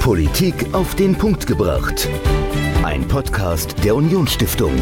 Politik auf den Punkt gebracht. Ein Podcast der Unionsstiftung.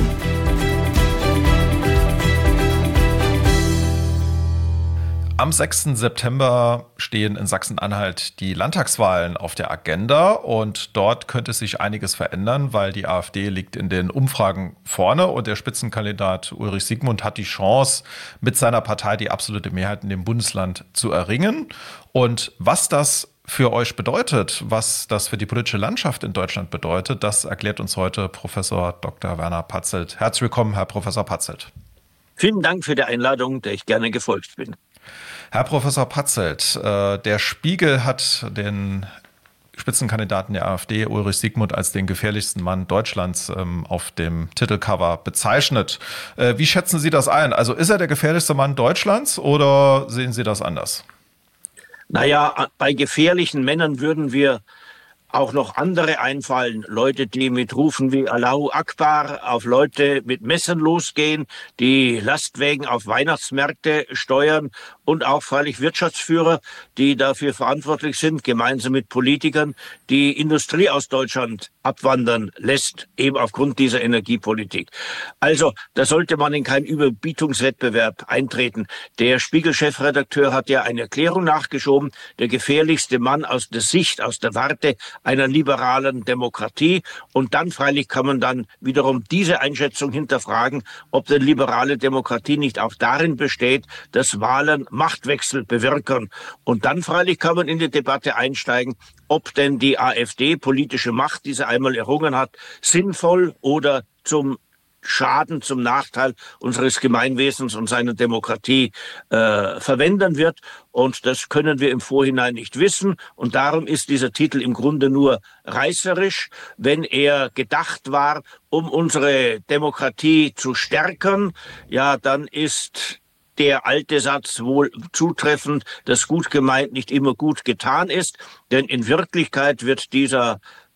Am 6. September stehen in Sachsen-Anhalt die Landtagswahlen auf der Agenda und dort könnte sich einiges verändern, weil die AfD liegt in den Umfragen vorne und der Spitzenkandidat Ulrich Siegmund hat die Chance, mit seiner Partei die absolute Mehrheit in dem Bundesland zu erringen. Und was das für euch bedeutet, was das für die politische Landschaft in Deutschland bedeutet, das erklärt uns heute Professor Dr. Werner Patzelt. Herzlich willkommen, Herr Professor Patzelt. Vielen Dank für die Einladung, der ich gerne gefolgt bin. Herr Professor Patzelt, der Spiegel hat den Spitzenkandidaten der AfD, Ulrich Siegmund, als den gefährlichsten Mann Deutschlands auf dem Titelcover bezeichnet. Wie schätzen Sie das ein? Also ist er der gefährlichste Mann Deutschlands oder sehen Sie das anders? Naja, bei gefährlichen Männern würden wir auch noch andere einfallen. Leute, die mit Rufen wie Allahu Akbar auf Leute mit Messern losgehen, die Lastwagen auf Weihnachtsmärkte steuern und auch freilich Wirtschaftsführer, die dafür verantwortlich sind, gemeinsam mit Politikern, die Industrie aus Deutschland abwandern lässt, eben aufgrund dieser Energiepolitik. Also, da sollte man in keinen Überbietungswettbewerb eintreten. Der Spiegel-Chefredakteur hat ja eine Erklärung nachgeschoben, der gefährlichste Mann aus der Sicht, aus der Warte einer liberalen Demokratie. Und dann freilich kann man dann wiederum diese Einschätzung hinterfragen, ob denn liberale Demokratie nicht auch darin besteht, dass Wahlen Machtwechsel bewirken. Und dann freilich kann man in die Debatte einsteigen, ob denn die AfD politische Macht, die sie einmal errungen hat, sinnvoll oder zum Schaden, zum Nachteil unseres Gemeinwesens und seiner Demokratie verwenden wird. Und das können wir im Vorhinein nicht wissen. Und darum ist dieser Titel im Grunde nur reißerisch, wenn er gedacht war, um unsere Demokratie zu stärken. Ja, dann ist der alte Satz wohl zutreffend, dass gut gemeint nicht immer gut getan ist. Denn in Wirklichkeit wird dieses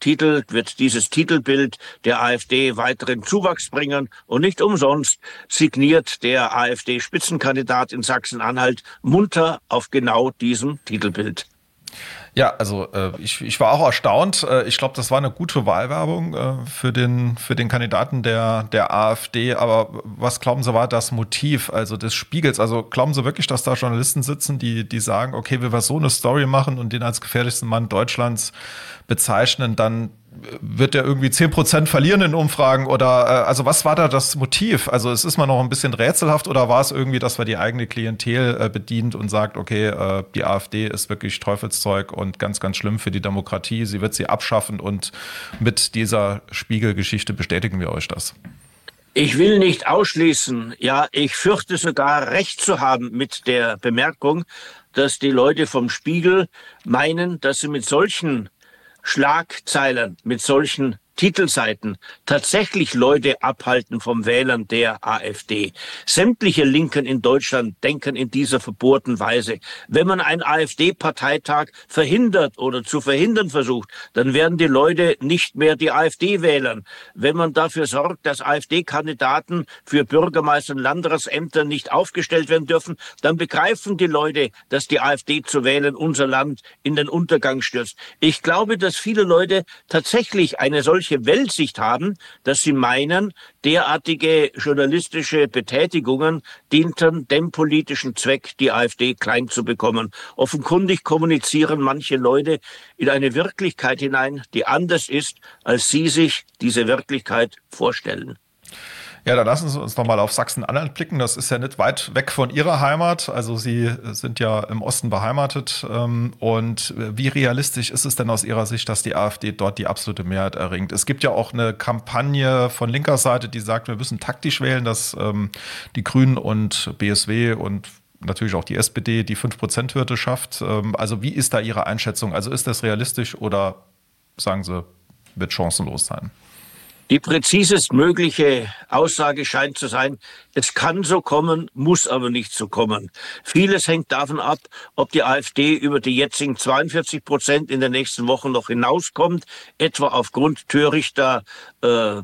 Titelbild der AfD weiteren Zuwachs bringen. Und nicht umsonst signiert der AfD-Spitzenkandidat in Sachsen-Anhalt munter auf genau diesem Titelbild. Ja, also ich war auch erstaunt. Ich glaube, das war eine gute Wahlwerbung für den Kandidaten der AfD. Aber was glauben Sie, war das Motiv also des Spiegels? Also glauben Sie wirklich, dass da Journalisten sitzen, die sagen, okay, wenn wir so eine Story machen und den als gefährlichsten Mann Deutschlands bezeichnen, dann wird er irgendwie 10% verlieren in Umfragen oder also was war da das Motiv? Also es ist mal noch ein bisschen rätselhaft oder war es irgendwie, dass man die eigene Klientel bedient und sagt, okay, die AfD ist wirklich Teufelszeug und ganz, ganz schlimm für die Demokratie, sie wird sie abschaffen und mit dieser Spiegelgeschichte bestätigen wir euch das? Ich will nicht ausschließen, ja, ich fürchte sogar recht zu haben mit der Bemerkung, dass die Leute vom Spiegel meinen, dass sie mit solchen Schlagzeilen, mit solchen Titelseiten tatsächlich Leute abhalten vom Wählern der AfD. Sämtliche Linken in Deutschland denken in dieser verbohrten Weise. Wenn man einen AfD-Parteitag verhindert oder zu verhindern versucht, dann werden die Leute nicht mehr die AfD wählen. Wenn man dafür sorgt, dass AfD-Kandidaten für Bürgermeister und Landratsämter nicht aufgestellt werden dürfen, dann begreifen die Leute, dass die AfD zu wählen unser Land in den Untergang stürzt. Ich glaube, dass viele Leute tatsächlich eine solche Weltsicht haben, dass sie meinen, derartige journalistische Betätigungen dienten dem politischen Zweck, die AfD klein zu bekommen. Offenkundig kommunizieren manche Leute in eine Wirklichkeit hinein, die anders ist, als sie sich diese Wirklichkeit vorstellen. Ja, dann lassen Sie uns nochmal auf Sachsen-Anhalt blicken. Das ist ja nicht weit weg von Ihrer Heimat. Also Sie sind ja im Osten beheimatet. Und wie realistisch ist es denn aus Ihrer Sicht, dass die AfD dort die absolute Mehrheit erringt? Es gibt ja auch eine Kampagne von linker Seite, die sagt, wir müssen taktisch wählen, dass die Grünen und BSW und natürlich auch die SPD die 5%-Hürde schafft. Also wie ist da Ihre Einschätzung? Also ist das realistisch oder sagen Sie, wird chancenlos sein? Die präzisest mögliche Aussage scheint zu sein, es kann so kommen, muss aber nicht so kommen. Vieles hängt davon ab, ob die AfD über die jetzigen 42% in den nächsten Wochen noch hinauskommt, etwa aufgrund törichter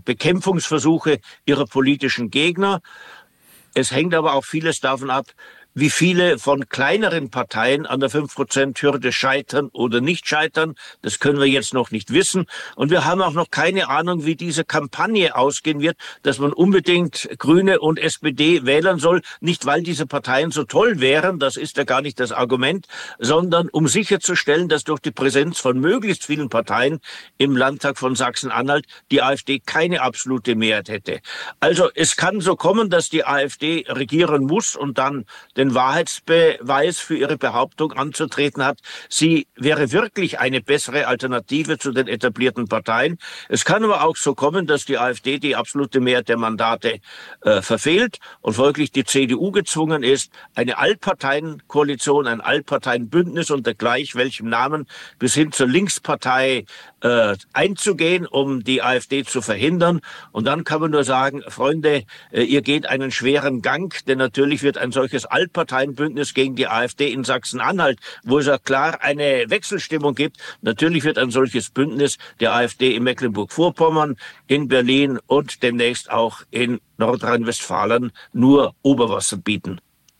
Bekämpfungsversuche ihrer politischen Gegner. Es hängt aber auch vieles davon ab, Wie viele von kleineren Parteien an der 5%-Hürde scheitern oder nicht scheitern, das können wir jetzt noch nicht wissen. Und wir haben auch noch keine Ahnung, wie diese Kampagne ausgehen wird, dass man unbedingt Grüne und SPD wählen soll. Nicht, weil diese Parteien so toll wären, das ist ja gar nicht das Argument, sondern um sicherzustellen, dass durch die Präsenz von möglichst vielen Parteien im Landtag von Sachsen-Anhalt die AfD keine absolute Mehrheit hätte. Also es kann so kommen, dass die AfD regieren muss und dann den Wahrheitsbeweis für ihre Behauptung anzutreten hat. Sie wäre wirklich eine bessere Alternative zu den etablierten Parteien. Es kann aber auch so kommen, dass die AfD die absolute Mehrheit der Mandate verfehlt und folglich die CDU gezwungen ist, eine Allparteienkoalition, ein Allparteienbündnis unter gleich welchem Namen bis hin zur Linkspartei einzugehen, um die AfD zu verhindern. Und dann kann man nur sagen, Freunde, ihr geht einen schweren Gang, denn natürlich wird ein solches Allparteienbündnis gegen die AfD in Sachsen-Anhalt, wo es ja klar eine Wechselstimmung gibt, natürlich wird ein solches Bündnis der AfD in Mecklenburg-Vorpommern, in Berlin und demnächst auch in Nordrhein-Westfalen nur Oberwasser bieten.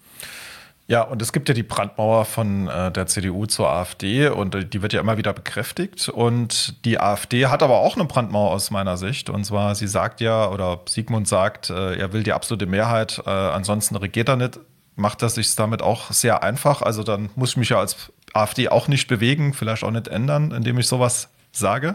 Ja, und es gibt ja die Brandmauer von der CDU zur AfD und die wird ja immer wieder bekräftigt. Und die AfD hat aber auch eine Brandmauer aus meiner Sicht. Und zwar, sie sagt ja, oder Sigmund sagt, er will die absolute Mehrheit, ansonsten regiert er nicht. Macht er sich damit auch sehr einfach. Also dann muss ich mich ja als AfD auch nicht bewegen, vielleicht auch nicht ändern, indem ich sowas sage.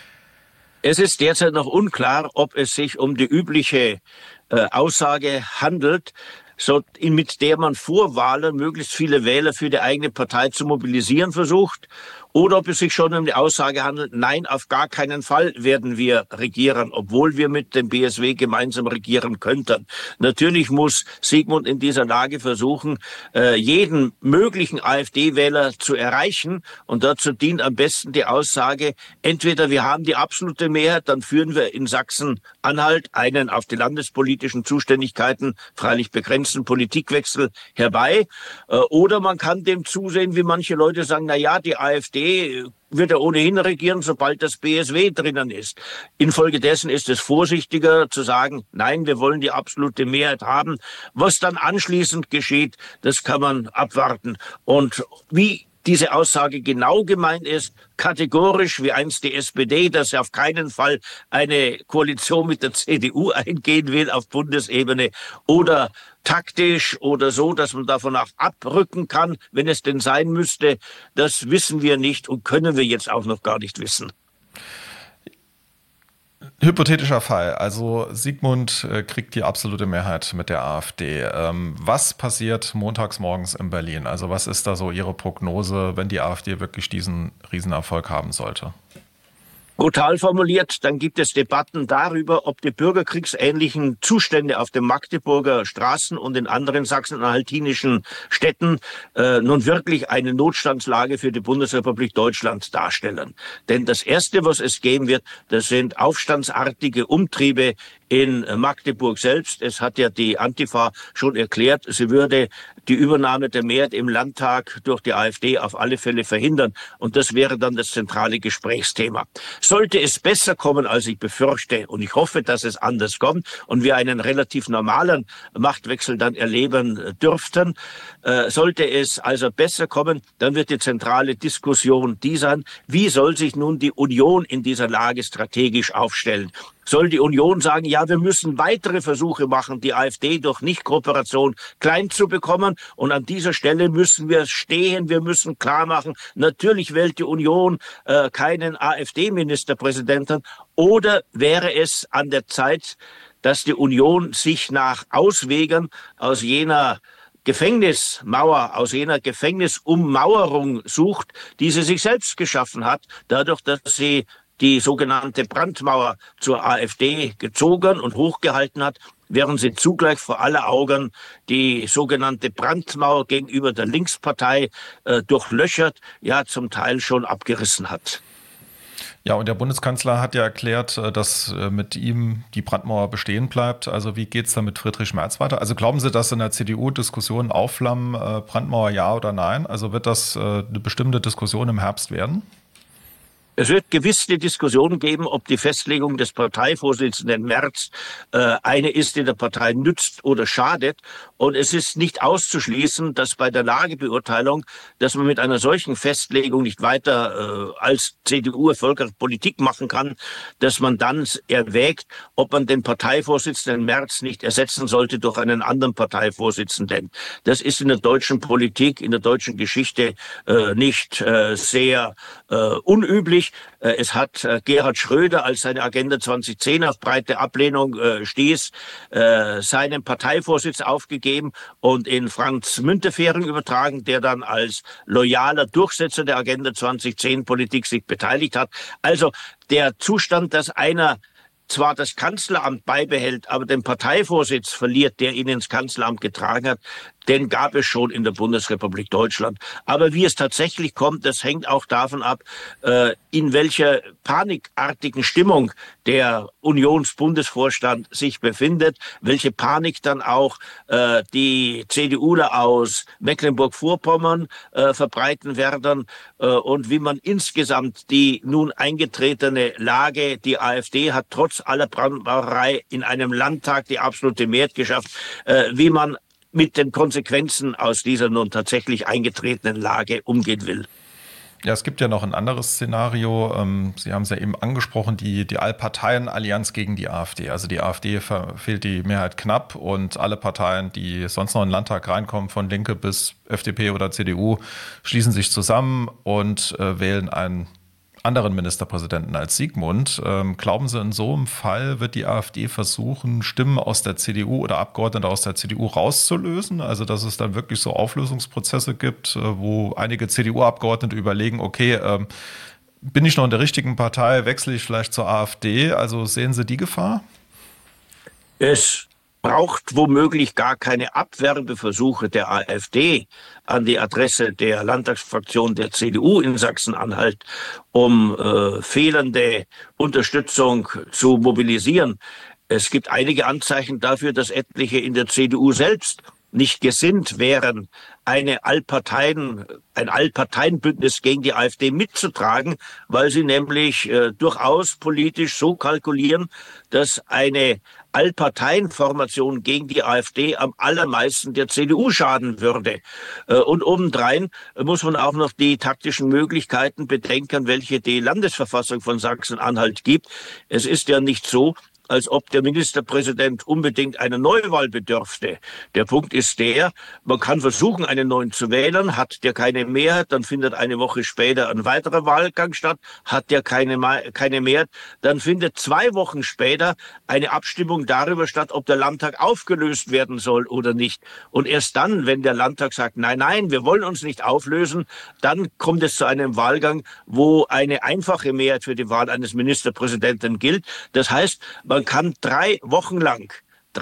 Es ist derzeit noch unklar, ob es sich um die übliche Aussage handelt, mit der man vor Wahlen möglichst viele Wähler für die eigene Partei zu mobilisieren versucht, oder ob es sich schon um die Aussage handelt, nein, auf gar keinen Fall werden wir regieren, obwohl wir mit dem BSW gemeinsam regieren könnten. Natürlich muss Sigmund in dieser Lage versuchen, jeden möglichen AfD-Wähler zu erreichen. Und dazu dient am besten die Aussage, entweder wir haben die absolute Mehrheit, dann führen wir in Sachsen-Anhalt einen auf die landespolitischen Zuständigkeiten freilich begrenzten Politikwechsel herbei. Oder man kann dem zusehen, wie manche Leute sagen, na ja, die AfD wird er ohnehin regieren, sobald das BSW drinnen ist. Infolgedessen ist es vorsichtiger zu sagen, nein, wir wollen die absolute Mehrheit haben. Was dann anschließend geschieht, das kann man abwarten. Und wie diese Aussage genau gemeint ist, kategorisch wie einst die SPD, dass sie auf keinen Fall eine Koalition mit der CDU eingehen will auf Bundesebene, oder taktisch oder so, dass man davon auch abrücken kann, wenn es denn sein müsste, das wissen wir nicht und können wir jetzt auch noch gar nicht wissen. Hypothetischer Fall, also Sigmund kriegt die absolute Mehrheit mit der AfD. Was passiert montags morgens in Berlin? Also was ist da so Ihre Prognose, wenn die AfD wirklich diesen Riesenerfolg haben sollte? Brutal formuliert, dann gibt es Debatten darüber, ob die bürgerkriegsähnlichen Zustände auf den Magdeburger Straßen und in anderen sachsen-anhaltinischen Städten nun wirklich eine Notstandslage für die Bundesrepublik Deutschland darstellen. Denn das Erste, was es geben wird, das sind aufstandsartige Umtriebe in Magdeburg selbst. Es hat ja die Antifa schon erklärt, sie würde die Übernahme der Mehrheit im Landtag durch die AfD auf alle Fälle verhindern. Und das wäre dann das zentrale Gesprächsthema. Sollte es besser kommen, als ich befürchte, und ich hoffe, dass es anders kommt und wir einen relativ normalen Machtwechsel dann erleben dürften, sollte es also besser kommen, dann wird die zentrale Diskussion die sein, wie soll sich nun die Union in dieser Lage strategisch aufstellen? Soll die Union sagen, ja, wir müssen weitere Versuche machen, die AfD durch Nichtkooperation klein zu bekommen, und an dieser Stelle müssen wir stehen, wir müssen klar machen, natürlich wählt die Union keinen AfD-Ministerpräsidenten, oder wäre es an der Zeit, dass die Union sich nach Auswegen aus jener Gefängnismauer, aus jener Gefängnisumauerung sucht, die sie sich selbst geschaffen hat, dadurch, dass sie die sogenannte Brandmauer zur AfD gezogen und hochgehalten hat, während sie zugleich vor aller Augen die sogenannte Brandmauer gegenüber der Linkspartei durchlöchert, ja zum Teil schon abgerissen hat. Ja, und der Bundeskanzler hat ja erklärt, dass mit ihm die Brandmauer bestehen bleibt. Also wie geht es da mit Friedrich Merz weiter? Also glauben Sie, dass in der CDU Diskussionen aufflammen, Brandmauer ja oder nein? Also wird das eine bestimmte Diskussion im Herbst werden? Es wird gewiss die Diskussion geben, ob die Festlegung des Parteivorsitzenden Merz eine ist, die der Partei nützt oder schadet. Und es ist nicht auszuschließen, dass bei der Lagebeurteilung, dass man mit einer solchen Festlegung nicht weiter als CDU erfolgreich Politik machen kann, dass man dann erwägt, ob man den Parteivorsitzenden Merz nicht ersetzen sollte durch einen anderen Parteivorsitzenden. Das ist in der deutschen Politik, in der deutschen Geschichte nicht sehr unüblich. Es hat Gerhard Schröder, als seine Agenda 2010 auf breite Ablehnung stieß, seinen Parteivorsitz aufgegeben und in Franz Müntefering übertragen, der dann als loyaler Durchsetzer der Agenda 2010 Politik sich beteiligt hat. Also der Zustand, dass einer zwar das Kanzleramt beibehält, aber den Parteivorsitz verliert, der ihn ins Kanzleramt getragen hat, den gab es schon in der Bundesrepublik Deutschland. Aber wie es tatsächlich kommt, das hängt auch davon ab, in welcher panikartigen Stimmung der Unionsbundesvorstand sich befindet, welche Panik dann auch die CDUler aus Mecklenburg-Vorpommern verbreiten werden und wie man insgesamt die nun eingetretene Lage, die AfD hat trotz aller Brandmarerei in einem Landtag die absolute Mehrheit geschafft, wie man mit den Konsequenzen aus dieser nun tatsächlich eingetretenen Lage umgehen will. Ja, es gibt ja noch ein anderes Szenario. Sie haben es ja eben angesprochen, die Allparteienallianz gegen die AfD. Also die AfD verfehlt die Mehrheit knapp und alle Parteien, die sonst noch in den Landtag reinkommen, von Linke bis FDP oder CDU, schließen sich zusammen und wählen einen anderen Ministerpräsidenten als Sigmund. Glauben Sie, in so einem Fall wird die AfD versuchen, Stimmen aus der CDU oder Abgeordnete aus der CDU rauszulösen? Also dass es dann wirklich so Auflösungsprozesse gibt, wo einige CDU-Abgeordnete überlegen, okay, bin ich noch in der richtigen Partei, wechsle ich vielleicht zur AfD? Also sehen Sie die Gefahr? Es braucht womöglich gar keine Abwerbeversuche der AfD an die Adresse der Landtagsfraktion der CDU in Sachsen-Anhalt, um fehlende Unterstützung zu mobilisieren. Es gibt einige Anzeichen dafür, dass etliche in der CDU selbst nicht gesinnt wären, ein Allparteienbündnis gegen die AfD mitzutragen, weil sie nämlich durchaus politisch so kalkulieren, dass eine Allparteienformation gegen die AfD am allermeisten der CDU schaden würde. Und obendrein muss man auch noch die taktischen Möglichkeiten bedenken, welche die Landesverfassung von Sachsen-Anhalt gibt. Es ist ja nicht so, als ob der Ministerpräsident unbedingt einer Neuwahl bedürfte. Der Punkt ist der, man kann versuchen, einen neuen zu wählen. Hat der keine Mehrheit, dann findet eine Woche später ein weiterer Wahlgang statt. Hat der keine Mehrheit, dann findet 2 Wochen später eine Abstimmung darüber statt, ob der Landtag aufgelöst werden soll oder nicht. Und erst dann, wenn der Landtag sagt, nein, wir wollen uns nicht auflösen, dann kommt es zu einem Wahlgang, wo eine einfache Mehrheit für die Wahl eines Ministerpräsidenten gilt. Das heißt, man kann 3 Wochen lang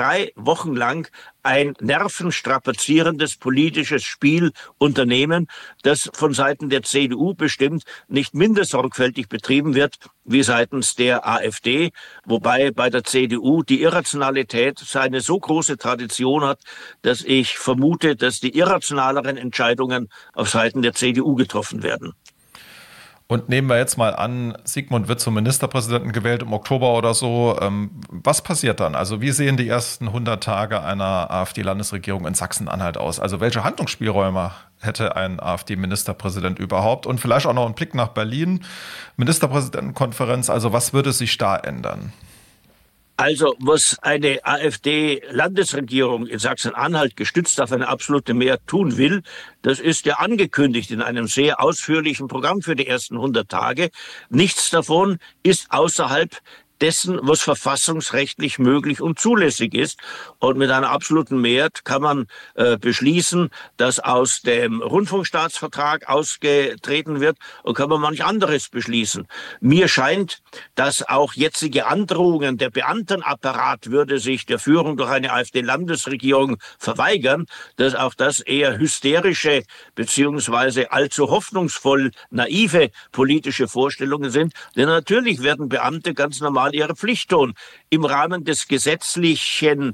ein nervenstrapazierendes politisches Spiel unternehmen, das von Seiten der CDU bestimmt nicht minder sorgfältig betrieben wird wie seitens der AfD, wobei bei der CDU die Irrationalität seine so große Tradition hat, dass ich vermute, dass die irrationaleren Entscheidungen auf Seiten der CDU getroffen werden. Und nehmen wir jetzt mal an, Sigmund wird zum Ministerpräsidenten gewählt im Oktober oder so. Was passiert dann? Also wie sehen die ersten 100 Tage einer AfD-Landesregierung in Sachsen-Anhalt aus? Also welche Handlungsspielräume hätte ein AfD-Ministerpräsident überhaupt? Und vielleicht auch noch ein Blick nach Berlin, Ministerpräsidentenkonferenz. Also was würde sich da ändern? Also was eine AfD-Landesregierung in Sachsen-Anhalt gestützt auf eine absolute Mehrheit tun will, das ist ja angekündigt in einem sehr ausführlichen Programm für die ersten 100 Tage. Nichts davon ist außerhalb dessen, was verfassungsrechtlich möglich und zulässig ist. Und mit einer absoluten Mehrheit kann man beschließen, dass aus dem Rundfunkstaatsvertrag ausgetreten wird und kann man manch anderes beschließen. Mir scheint, dass auch jetzige Androhungen, der Beamtenapparat würde sich der Führung durch eine AfD-Landesregierung verweigern, dass auch das eher hysterische beziehungsweise allzu hoffnungsvoll naive politische Vorstellungen sind. Denn natürlich werden Beamte ganz normal ihre Pflicht tun. Im Rahmen des gesetzlichen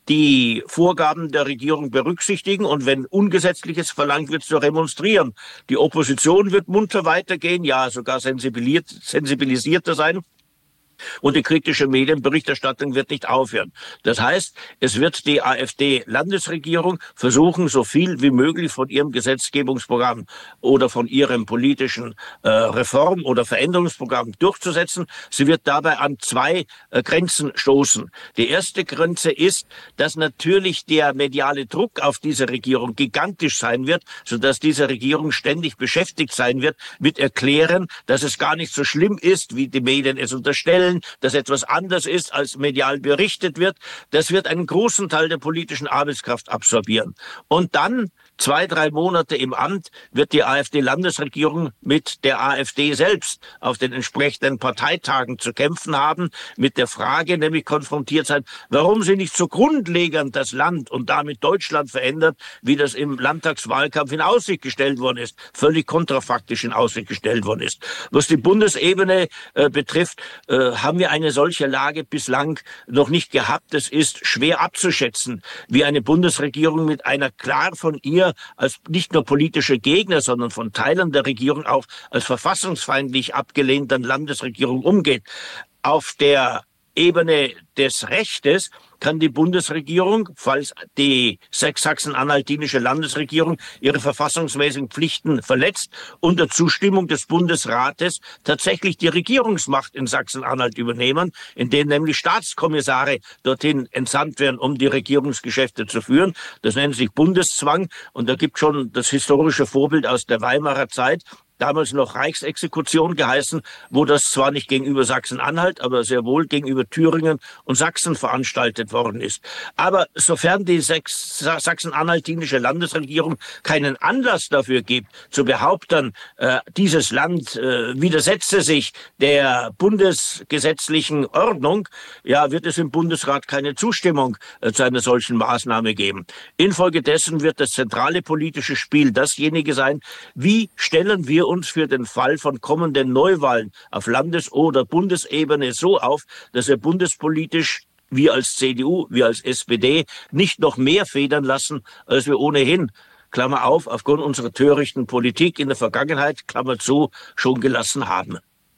die Vorgaben der Regierung berücksichtigen und wenn Ungesetzliches verlangt wird, zu remonstrieren. Die Opposition wird munter weitergehen, ja sogar sensibilisierter sein. Und die kritische Medienberichterstattung wird nicht aufhören. Das heißt, es wird die AfD-Landesregierung versuchen, so viel wie möglich von ihrem Gesetzgebungsprogramm oder von ihrem politischen Reform- oder Veränderungsprogramm durchzusetzen. Sie wird dabei an zwei Grenzen stoßen. Die erste Grenze ist, dass natürlich der mediale Druck auf diese Regierung gigantisch sein wird, sodass diese Regierung ständig beschäftigt sein wird mit Erklären, dass es gar nicht so schlimm ist, wie die Medien es unterstellen, dass etwas anders ist, als medial berichtet wird. Das wird einen großen Teil der politischen Arbeitskraft absorbieren. Und dann 2-3 Monate im Amt wird die AfD-Landesregierung mit der AfD selbst auf den entsprechenden Parteitagen zu kämpfen haben, mit der Frage nämlich konfrontiert sein, warum sie nicht so grundlegend das Land und damit Deutschland verändert, wie das im Landtagswahlkampf in Aussicht gestellt worden ist, völlig kontrafaktisch in Aussicht gestellt worden ist. Was die Bundesebene betrifft, haben wir eine solche Lage bislang noch nicht gehabt. Es ist schwer abzuschätzen, wie eine Bundesregierung mit einer klar von ihr als nicht nur politische Gegner, sondern von Teilen der Regierung auch als verfassungsfeindlich abgelehnten Landesregierung umgeht. Auf der Ebene des Rechtes kann die Bundesregierung, falls die sachsen-anhaltinische Landesregierung ihre verfassungsmäßigen Pflichten verletzt, unter Zustimmung des Bundesrates tatsächlich die Regierungsmacht in Sachsen-Anhalt übernehmen, indem nämlich Staatskommissare dorthin entsandt werden, um die Regierungsgeschäfte zu führen. Das nennt sich Bundeszwang und da gibt schon das historische Vorbild aus der Weimarer Zeit, damals noch Reichsexekution geheißen, wo das zwar nicht gegenüber Sachsen-Anhalt, aber sehr wohl gegenüber Thüringen und Sachsen veranstaltet worden ist. Aber sofern die sachsen-anhaltinische Landesregierung keinen Anlass dafür gibt, zu behaupten, dieses Land widersetze sich der bundesgesetzlichen Ordnung, ja, wird es im Bundesrat keine Zustimmung zu einer solchen Maßnahme geben. Infolgedessen wird das zentrale politische Spiel dasjenige sein, wie stellen wir uns für den Fall von kommenden Neuwahlen auf Landes- oder Bundesebene so auf, dass wir bundespolitisch, wir als CDU, wir als SPD, nicht noch mehr federn lassen, als wir ohnehin, Klammer auf, aufgrund unserer törichten Politik in der Vergangenheit, Klammer zu, schon gelassen haben.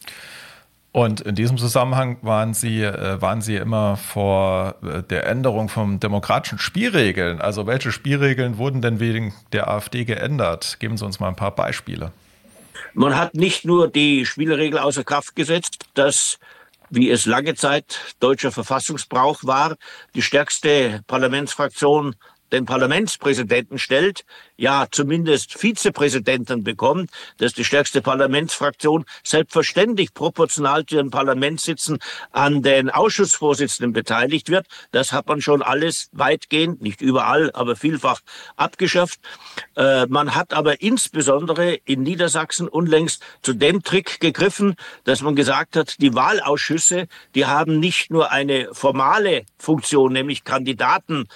Und in diesem Zusammenhang waren Sie immer vor der Änderung von demokratischen Spielregeln. Also welche Spielregeln wurden denn wegen der AfD geändert? Geben Sie uns mal ein paar Beispiele. Man hat nicht nur die Spielregel außer Kraft gesetzt, dass, wie es lange Zeit deutscher Verfassungsbrauch war, die stärkste Parlamentsfraktion den Parlamentspräsidenten stellt, ja zumindest Vizepräsidenten bekommt, dass die stärkste Parlamentsfraktion selbstverständlich proportional zu ihren Parlamentssitzen an den Ausschussvorsitzenden beteiligt wird. Das hat man schon alles weitgehend, nicht überall, aber vielfach abgeschafft. Man hat aber insbesondere in Niedersachsen unlängst zu dem Trick gegriffen, dass man gesagt hat, die Wahlausschüsse, die haben nicht nur eine formale Funktion, nämlich Kandidaten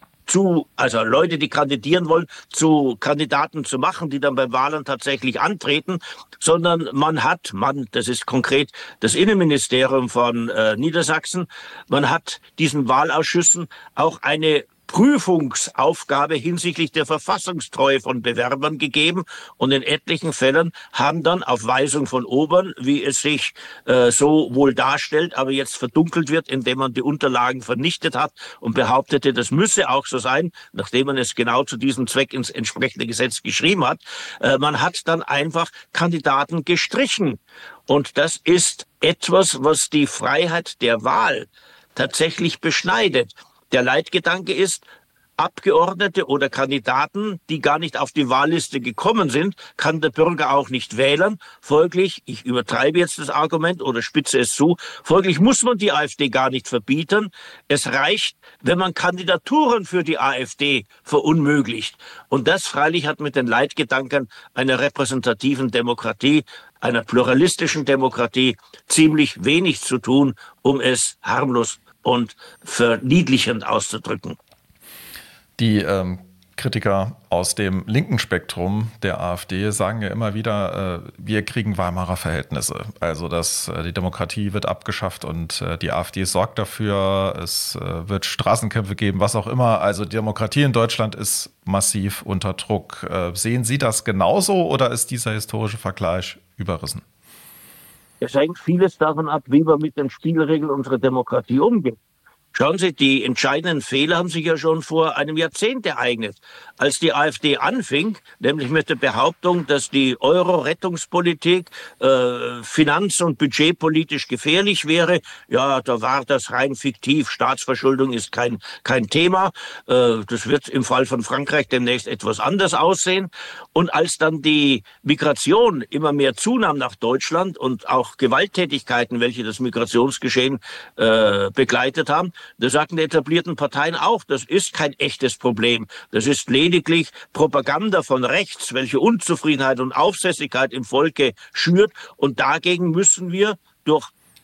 also Leute, die kandidieren wollen, zu Kandidaten zu machen, die dann bei Wahlen tatsächlich antreten, sondern das ist konkret das Innenministerium von Niedersachsen, man hat diesen Wahlausschüssen auch eine Prüfungsaufgabe hinsichtlich der Verfassungstreue von Bewerbern gegeben und in etlichen Fällen haben dann auf Weisung von Obern, wie es sich so wohl darstellt, aber jetzt verdunkelt wird, indem man die Unterlagen vernichtet hat und behauptete, das müsse auch so sein, nachdem man es genau zu diesem Zweck ins entsprechende Gesetz geschrieben hat. Man hat dann einfach Kandidaten gestrichen und das ist etwas, was die Freiheit der Wahl tatsächlich beschneidet. Der Leitgedanke ist, Abgeordnete oder Kandidaten, die gar nicht auf die Wahlliste gekommen sind, kann der Bürger auch nicht wählen. Folglich, ich übertreibe jetzt das Argument oder spitze es zu, folglich muss man die AfD gar nicht verbieten. Es reicht, wenn man Kandidaturen für die AfD verunmöglicht. Und das freilich hat mit den Leitgedanken einer repräsentativen Demokratie, einer pluralistischen Demokratie ziemlich wenig zu tun, um es harmlos und verniedlichend auszudrücken. Die Kritiker aus dem linken Spektrum der AfD sagen ja immer wieder, wir kriegen Weimarer Verhältnisse. Also die Demokratie wird abgeschafft und die AfD sorgt dafür. Es wird Straßenkämpfe geben, was auch immer. Also die Demokratie in Deutschland ist massiv unter Druck. Sehen Sie das genauso oder ist dieser historische Vergleich überrissen? Es hängt vieles davon ab, wie wir mit den Spielregeln unserer Demokratie umgehen. Schauen Sie, die entscheidenden Fehler haben sich ja schon vor einem Jahrzehnt ereignet. Als die AfD anfing, nämlich mit der Behauptung, dass die Euro-Rettungspolitik finanz- und budgetpolitisch gefährlich wäre, ja, da war das rein fiktiv. Staatsverschuldung ist kein Thema. Das wird im Fall von Frankreich demnächst etwas anders aussehen. Und als dann die Migration immer mehr zunahm nach Deutschland und auch Gewalttätigkeiten, welche das Migrationsgeschehen begleitet haben, da sagten die etablierten Parteien auch, das ist kein echtes Problem. Das ist lediglich Propaganda von rechts, welche Unzufriedenheit und Aufsässigkeit im Volke schürt. Und dagegen müssen wir durch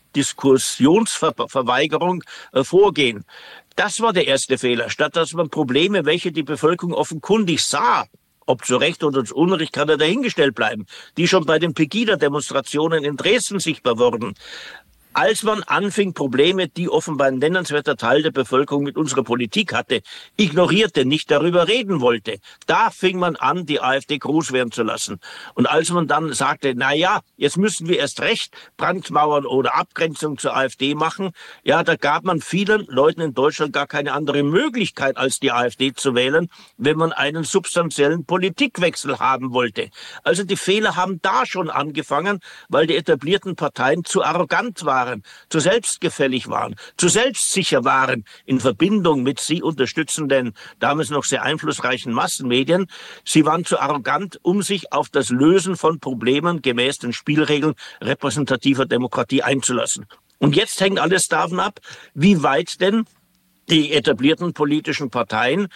Diskussionsverweigerung vorgehen. Das war der erste Fehler. Statt dass man Probleme, welche die Bevölkerung offenkundig sah, ob zu Recht oder zu Unrecht, kann er dahingestellt bleiben, die schon bei den Pegida-Demonstrationen in Dresden sichtbar wurden. Als man anfing, Probleme, die offenbar ein nennenswerter Teil der Bevölkerung mit unserer Politik hatte, ignorierte, nicht darüber reden wollte, da fing man an, die AfD groß werden zu lassen. Und als man dann sagte, na ja, jetzt müssen wir erst recht Brandmauern oder Abgrenzung zur AfD machen, ja, da gab man vielen Leuten in Deutschland gar keine andere Möglichkeit, als die AfD zu wählen, wenn man einen substanziellen Politikwechsel haben wollte. Also die Fehler haben da schon angefangen, weil die etablierten Parteien zu arrogant waren, zu selbstgefällig waren, zu selbstsicher waren in Verbindung mit sie unterstützenden, damals noch sehr einflussreichen Massenmedien. Sie waren zu arrogant, um sich auf das Lösen von Problemen gemäß den Spielregeln repräsentativer Demokratie einzulassen. Und jetzt hängt alles davon ab, wie weit denn die etablierten politischen Parteien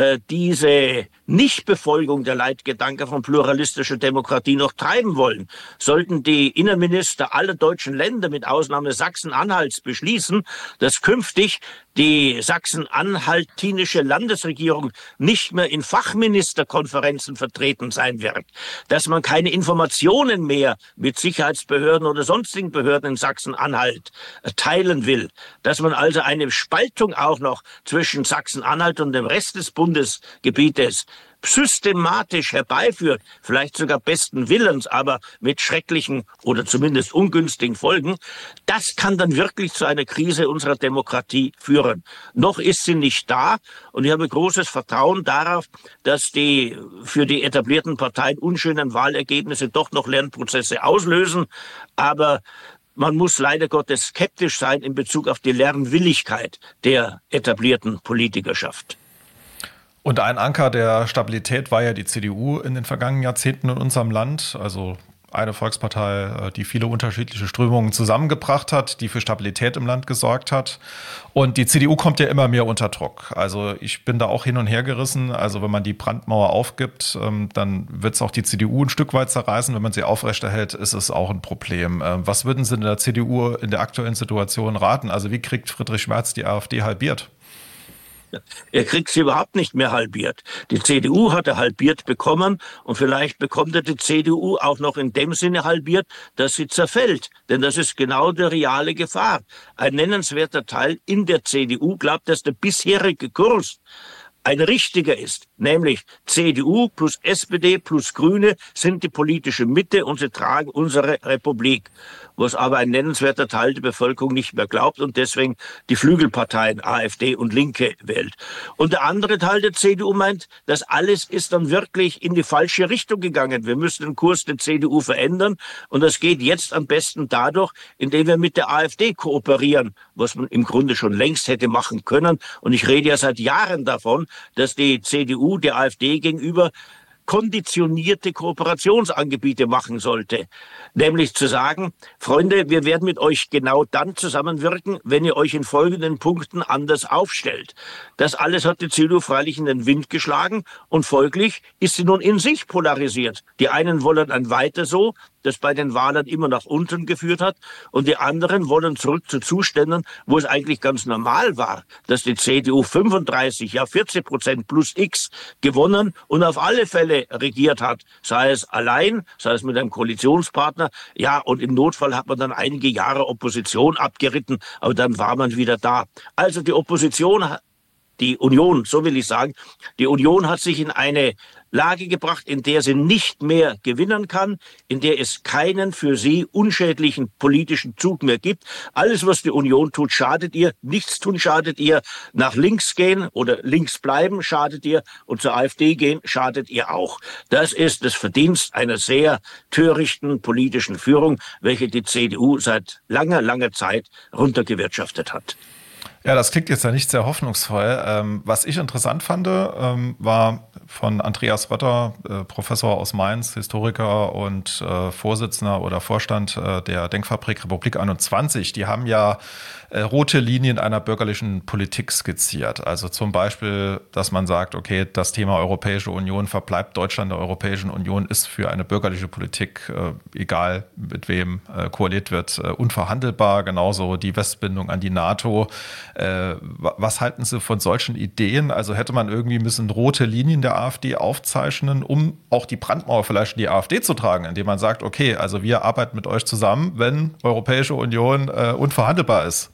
diese Nichtbefolgung der Leitgedanken von pluralistischer Demokratie noch treiben wollen. Sollten die Innenminister aller deutschen Länder mit Ausnahme Sachsen-Anhalts beschließen, dass künftig die sachsen-anhaltinische Landesregierung nicht mehr in Fachministerkonferenzen vertreten sein wird, dass man keine Informationen mehr mit Sicherheitsbehörden oder sonstigen Behörden in Sachsen-Anhalt teilen will, dass man also eine Spaltung auch noch zwischen Sachsen-Anhalt und dem Rest des Bundesgebietes systematisch herbeiführt, vielleicht sogar besten Willens, aber mit schrecklichen oder zumindest ungünstigen Folgen, das kann dann wirklich zu einer Krise unserer Demokratie führen. Noch ist sie nicht da und ich habe großes Vertrauen darauf, dass die für die etablierten Parteien unschönen Wahlergebnisse doch noch Lernprozesse auslösen, aber man muss leider Gottes skeptisch sein in Bezug auf die Lernwilligkeit der etablierten Politikerschaft. Und ein Anker der Stabilität war ja die CDU in den vergangenen Jahrzehnten in unserem Land. Also eine Volkspartei, die viele unterschiedliche Strömungen zusammengebracht hat, die für Stabilität im Land gesorgt hat. Und die CDU kommt ja immer mehr unter Druck. Also ich bin da auch hin und her gerissen. Also wenn man die Brandmauer aufgibt, dann wird es auch die CDU ein Stück weit zerreißen. Wenn man sie aufrechterhält, ist es auch ein Problem. Was würden Sie in der CDU in der aktuellen Situation raten? Also wie kriegt Friedrich Merz die AfD halbiert? Er kriegt sie überhaupt nicht mehr halbiert. Die CDU hat er halbiert bekommen und vielleicht bekommt er die CDU auch noch in dem Sinne halbiert, dass sie zerfällt. Denn das ist genau die reale Gefahr. Ein nennenswerter Teil in der CDU glaubt, dass der bisherige Kurs ein richtiger ist, nämlich CDU plus SPD plus Grüne sind die politische Mitte und sie tragen unsere Republik, was aber ein nennenswerter Teil der Bevölkerung nicht mehr glaubt und deswegen die Flügelparteien AfD und Linke wählt. Und der andere Teil der CDU meint, das alles ist dann wirklich in die falsche Richtung gegangen. Wir müssen den Kurs der CDU verändern und das geht jetzt am besten dadurch, indem wir mit der AfD kooperieren, was man im Grunde schon längst hätte machen können. Und ich rede ja seit Jahren davon, dass die CDU der AfD gegenüber konditionierte Kooperationsangebote machen sollte. Nämlich zu sagen, Freunde, wir werden mit euch genau dann zusammenwirken, wenn ihr euch in folgenden Punkten anders aufstellt. Das alles hat die CDU freilich in den Wind geschlagen und folglich ist sie nun in sich polarisiert. Die einen wollen ein Weiter so, das bei den Wahlen immer nach unten geführt hat. Und die anderen wollen zurück zu Zuständen, wo es eigentlich ganz normal war, dass die CDU 35, ja 40% plus X gewonnen und auf alle Fälle regiert hat. Sei es allein, sei es mit einem Koalitionspartner. Ja, und im Notfall hat man dann einige Jahre Opposition abgeritten, aber dann war man wieder da. Also die Opposition, die Union, so will ich sagen, die Union hat sich in eine Lage gebracht, in der sie nicht mehr gewinnen kann, in der es keinen für sie unschädlichen politischen Zug mehr gibt. Alles, was die Union tut, schadet ihr. Nichts tun schadet ihr. Nach links gehen oder links bleiben schadet ihr. Und zur AfD gehen schadet ihr auch. Das ist das Verdienst einer sehr törichten politischen Führung, welche die CDU seit langer, langer Zeit runtergewirtschaftet hat. Ja, das klingt jetzt ja nicht sehr hoffnungsvoll. Was ich interessant fand, war von Andreas Rötter, Professor aus Mainz, Historiker und Vorsitzender oder Vorstand der Denkfabrik Republik 21. Die haben ja rote Linien einer bürgerlichen Politik skizziert. Also zum Beispiel, dass man sagt, okay, das Thema Europäische Union, Verbleib Deutschland der Europäischen Union ist für eine bürgerliche Politik, egal mit wem koaliert wird, unverhandelbar. Genauso die Westbindung an die NATO. Was halten Sie von solchen Ideen? Also hätte man irgendwie müssen rote Linien der AfD aufzeichnen, um auch die Brandmauer vielleicht in die AfD zu tragen, indem man sagt, okay, also wir arbeiten mit euch zusammen, wenn Europäische Union unverhandelbar ist.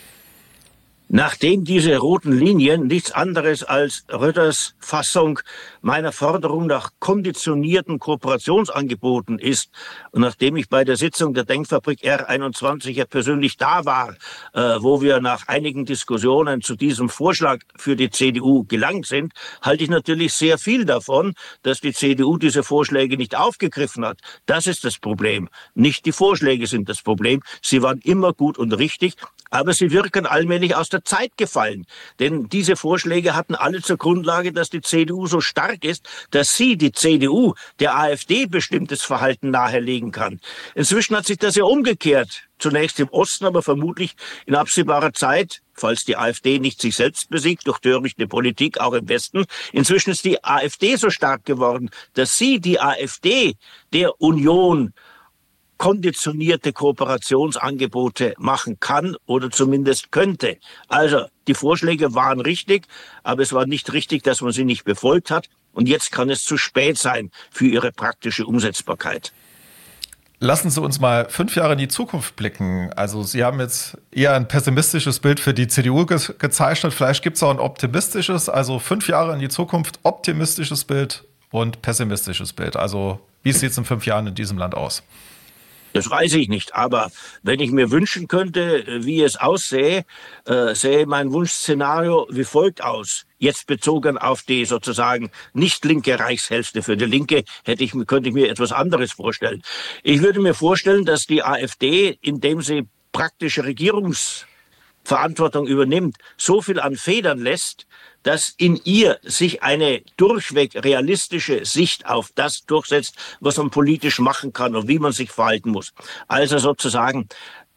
Nachdem diese roten Linien nichts anderes als Rötters Fassung meiner Forderung nach konditionierten Kooperationsangeboten ist und nachdem ich bei der Sitzung der Denkfabrik R21 ja persönlich da war, wo wir nach einigen Diskussionen zu diesem Vorschlag für die CDU gelangt sind, halte ich natürlich sehr viel davon, dass die CDU diese Vorschläge nicht aufgegriffen hat. Das ist das Problem. Nicht die Vorschläge sind das Problem. Sie waren immer gut und richtig, aber sie wirken allmählich aus der Zeit gefallen. Denn diese Vorschläge hatten alle zur Grundlage, dass die CDU so stark ist, dass sie, die CDU, der AfD bestimmtes Verhalten nahelegen kann. Inzwischen hat sich das ja umgekehrt. Zunächst im Osten, aber vermutlich in absehbarer Zeit, falls die AfD nicht sich selbst besiegt, durch törichte Politik auch im Westen. Inzwischen ist die AfD so stark geworden, dass sie, die AfD, der Union konditionierte Kooperationsangebote machen kann oder zumindest könnte. Also die Vorschläge waren richtig, aber es war nicht richtig, dass man sie nicht befolgt hat. Und jetzt kann es zu spät sein für ihre praktische Umsetzbarkeit. Lassen Sie uns mal 5 Jahre in die Zukunft blicken. Also Sie haben jetzt eher ein pessimistisches Bild für die CDU gezeichnet. Vielleicht gibt es auch ein optimistisches, also 5 Jahre in die Zukunft, optimistisches Bild und pessimistisches Bild. Also wie sieht es in 5 Jahren in diesem Land aus? Das weiß ich nicht, aber wenn ich mir wünschen könnte, wie es aussähe, sähe mein Wunschszenario wie folgt aus. Jetzt bezogen auf die sozusagen nicht linke Reichshälfte. Für die Linke könnte ich mir etwas anderes vorstellen. Ich würde mir vorstellen, dass die AfD, indem sie praktische Regierungsverantwortung übernimmt, so viel an Federn lässt, dass in ihr sich eine durchweg realistische Sicht auf das durchsetzt, was man politisch machen kann und wie man sich verhalten muss. Also sozusagen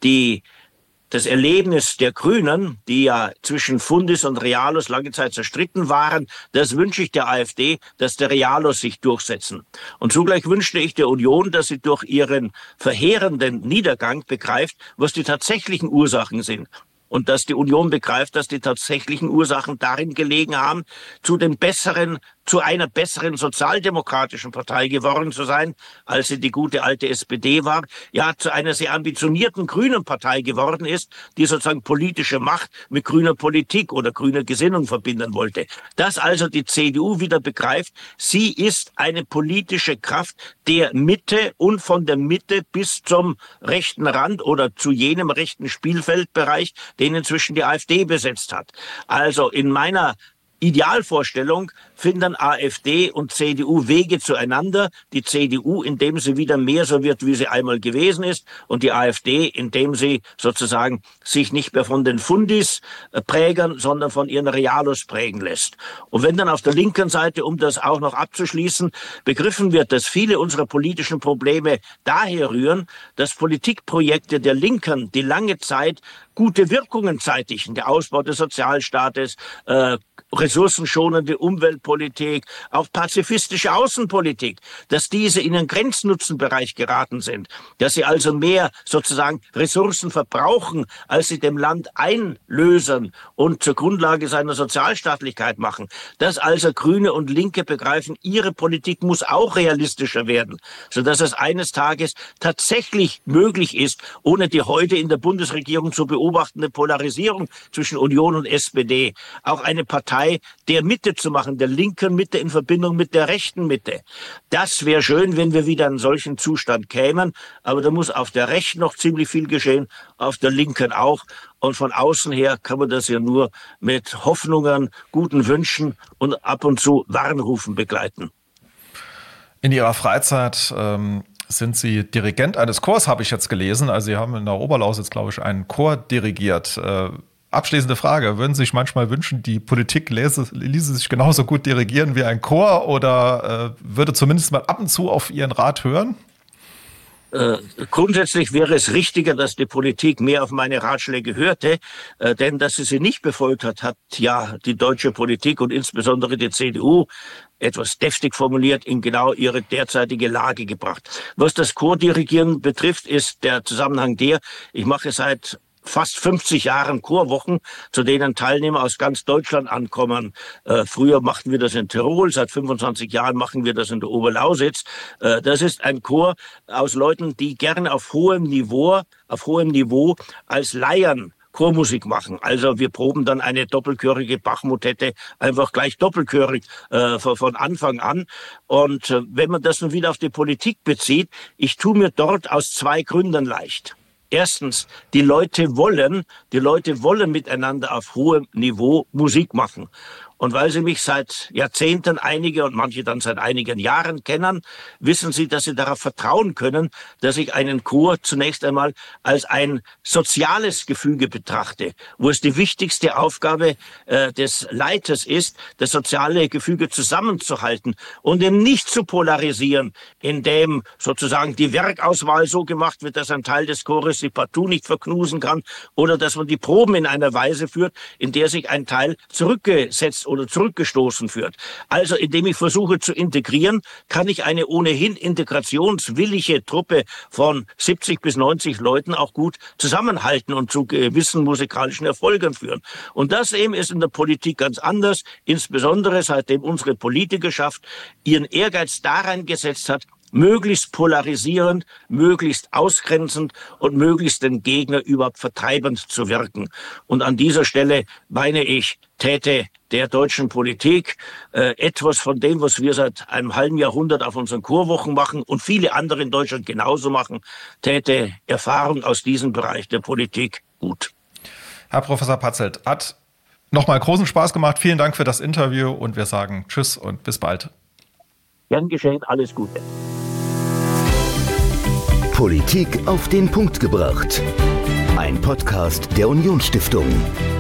das Erlebnis der Grünen, die ja zwischen Fundis und Realos lange Zeit zerstritten waren, das wünsche ich der AfD, dass der Realos sich durchsetzen. Und zugleich wünschte ich der Union, dass sie durch ihren verheerenden Niedergang begreift, was die tatsächlichen Ursachen sind. Und dass die Union begreift, dass die tatsächlichen Ursachen darin gelegen haben, zu einer besseren sozialdemokratischen Partei geworden zu sein, als sie die gute alte SPD war, ja, zu einer sehr ambitionierten grünen Partei geworden ist, die sozusagen politische Macht mit grüner Politik oder grüner Gesinnung verbinden wollte. Dass also die CDU wieder begreift, sie ist eine politische Kraft der Mitte und von der Mitte bis zum rechten Rand oder zu jenem rechten Spielfeldbereich, den inzwischen die AfD besetzt hat. Also in meiner Idealvorstellung finden AfD und CDU Wege zueinander. Die CDU, indem sie wieder mehr so wird, wie sie einmal gewesen ist, und die AfD, indem sie sozusagen sich nicht mehr von den Fundis prägen, sondern von ihren Realos prägen lässt. Und wenn dann auf der linken Seite, um das auch noch abzuschließen, begriffen wird, dass viele unserer politischen Probleme daher rühren, dass Politikprojekte der Linken, die lange Zeit gute Wirkungen zeitigen. Der Ausbau des Sozialstaates, ressourcenschonende Umweltpolitik, auch pazifistische Außenpolitik, dass diese in den Grenznutzenbereich geraten sind, dass sie also mehr sozusagen Ressourcen verbrauchen, als sie dem Land einlösen und zur Grundlage seiner Sozialstaatlichkeit machen. Dass also Grüne und Linke begreifen, ihre Politik muss auch realistischer werden, sodass es eines Tages tatsächlich möglich ist, ohne die heute in der Bundesregierung zu beobachtende Polarisierung zwischen Union und SPD, auch eine Partei der Mitte zu machen, der linken Mitte in Verbindung mit der rechten Mitte. Das wäre schön, wenn wir wieder in einen solchen Zustand kämen, aber da muss auf der rechten noch ziemlich viel geschehen, auf der linken auch. Und von außen her kann man das ja nur mit Hoffnungen, guten Wünschen und ab und zu Warnrufen begleiten. In Ihrer Freizeit sind Sie Dirigent eines Chors, habe ich jetzt gelesen. Also Sie haben in der Oberlausitz, glaube ich, einen Chor dirigiert. Abschließende Frage, würden Sie sich manchmal wünschen, die Politik ließe sich genauso gut dirigieren wie ein Chor oder würde zumindest mal ab und zu auf Ihren Rat hören? Grundsätzlich wäre es richtiger, dass die Politik mehr auf meine Ratschläge hörte, denn dass sie nicht befolgt hat, hat ja die deutsche Politik und insbesondere die CDU etwas deftig formuliert in genau ihre derzeitige Lage gebracht. Was das Chordirigieren betrifft, ist der Zusammenhang ich mache seit fast 50 Jahren Chorwochen, zu denen Teilnehmer aus ganz Deutschland ankommen. Früher machten wir das in Tirol, seit 25 Jahren machen wir das in der Oberlausitz. Das ist ein Chor aus Leuten, die gerne auf hohem Niveau als Laien Chormusik machen. Also wir proben dann eine doppelchörige Bach-Motette einfach gleich doppelchörig von Anfang an. Und wenn man das nun wieder auf die Politik bezieht, ich tue mir dort aus 2 Gründen leicht. Erstens, die Leute wollen miteinander auf hohem Niveau Musik machen. Und weil Sie mich seit Jahrzehnten einige und manche dann seit einigen Jahren kennen, wissen Sie, dass Sie darauf vertrauen können, dass ich einen Chor zunächst einmal als ein soziales Gefüge betrachte, wo es die wichtigste Aufgabe des Leiters ist, das soziale Gefüge zusammenzuhalten und eben nicht zu polarisieren, indem sozusagen die Werkauswahl so gemacht wird, dass ein Teil des Chores sie partout nicht verknusen kann oder dass man die Proben in einer Weise führt, in der sich ein Teil zurückgesetzt oder zurückgestoßen führt. Also indem ich versuche zu integrieren, kann ich eine ohnehin integrationswillige Truppe von 70 bis 90 Leuten auch gut zusammenhalten und zu gewissen musikalischen Erfolgen führen. Und das eben ist in der Politik ganz anders, insbesondere seitdem unsere Politikerschaft ihren Ehrgeiz daran gesetzt hat, möglichst polarisierend, möglichst ausgrenzend und möglichst den Gegner überhaupt vertreibend zu wirken. Und an dieser Stelle meine ich, täte der deutschen Politik etwas von dem, was wir seit einem halben Jahrhundert auf unseren Chorwochen machen und viele andere in Deutschland genauso machen, täte Erfahrung aus diesem Bereich der Politik gut. Herr Professor Patzelt, hat nochmal großen Spaß gemacht. Vielen Dank für das Interview und wir sagen Tschüss und bis bald. Gern geschehen, alles Gute. Politik auf den Punkt gebracht. Ein Podcast der Unionsstiftung.